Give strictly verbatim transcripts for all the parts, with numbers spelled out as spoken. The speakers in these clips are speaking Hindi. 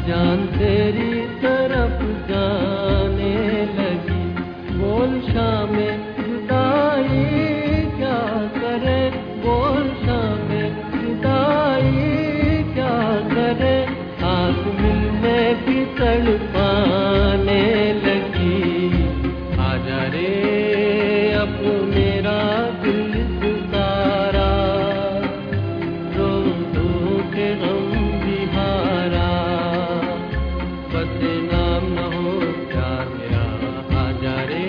जान तेरी तरफ जाने लगी। बोल शामे जुदाई क्या करे, बोल शामे जुदाई क्या करे, साथ मिलने की तड़पाने लगी। आजा रे अब मेरा दिल पुकारा, रो रो के गम बिहारा, बदनाम न हो प्यार मेरा। आजा रे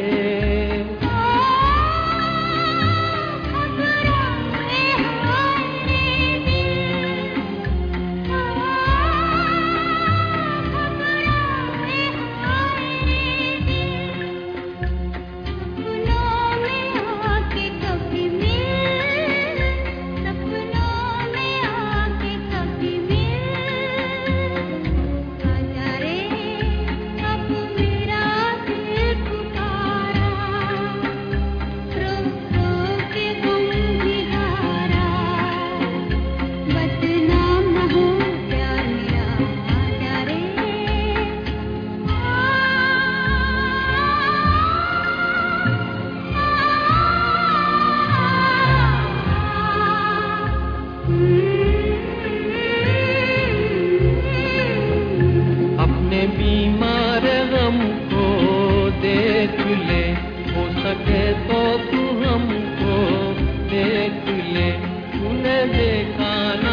अपने बीमार गम को देख ले, हो सके तो तू हमको देख ले। तूने देखा न